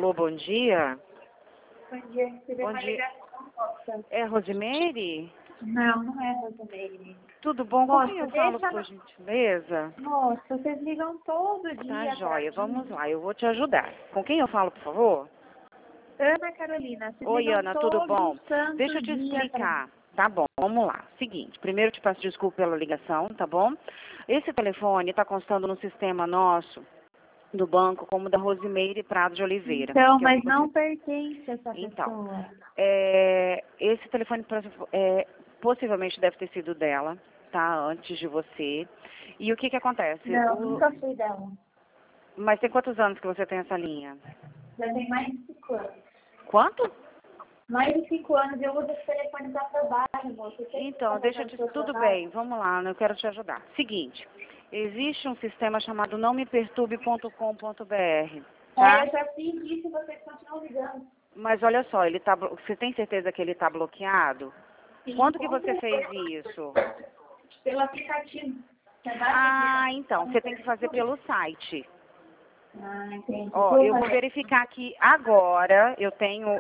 Alô, bom dia. Bom dia, recebi Bom uma dia. ligação moça. É Rosimeire? Não, não é Rosemary. Tudo bom? Com Moça, quem eu falo, deixa... por gentileza? Moça, vocês ligam todo Tá, dia joia. pra Vamos mim. lá, eu vou te ajudar. Com quem eu falo, por favor? Ana Carolina, vocês Oi, ligam Ana, tudo todo bom? Deixa santo eu te dia pra mim. explicar. Tá bom, vamos lá. Seguinte, primeiro eu te peço desculpa pela ligação, tá bom? Esse telefone está constando no sistema nosso do banco como da Rosimeire Prado de Oliveira. Então, que é o que mas você... não pertence a essa Então, pessoa. esse telefone possivelmente deve ter sido dela, tá? Antes de você. E o que que acontece? Não, nunca fui dela. Mas tem quantos anos que você tem essa linha? Já tem mais de 5 anos. Quanto? Mais de 5 anos eu uso esse telefone para trabalho, moça. Você tem Então, como deixa usar eu o te... seu Tudo trabalho? bem, vamos lá, eu quero te ajudar. Seguinte, existe um sistema chamado nãomeperturbe.com.br, tá? Eu já fiz isso e vocês continuam ligando. Mas olha só, você tem certeza que ele está bloqueado? Sim, Quando que com você fez certeza. isso? Pelo aplicativo. Você baixa o Ah, aplicativo. então, você tem que fazer pelo site. Entendi. Ó, eu vou verificar aqui agora. Eu tenho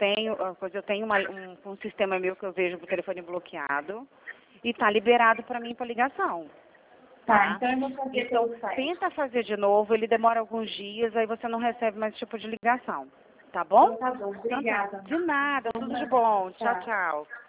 um sistema meu que eu vejo o telefone bloqueado e tá liberado para mim para ligação. Tá, então eu vou fazer Então, pelo site. tenta fazer de novo, ele demora alguns dias, aí você não recebe mais esse tipo de ligação. Tá bom? Então tá bom, Então tá. obrigada. De nada, tudo de bom. Tchau, tchau.